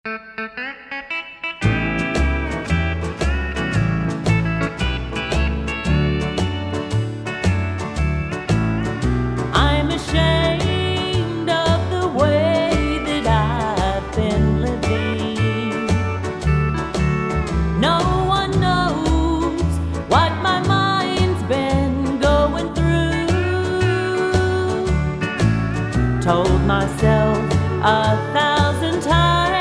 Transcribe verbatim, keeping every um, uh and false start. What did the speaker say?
I'm ashamed of the way that I've been living. No one knows what my mind's been going through. Told myself a thousand times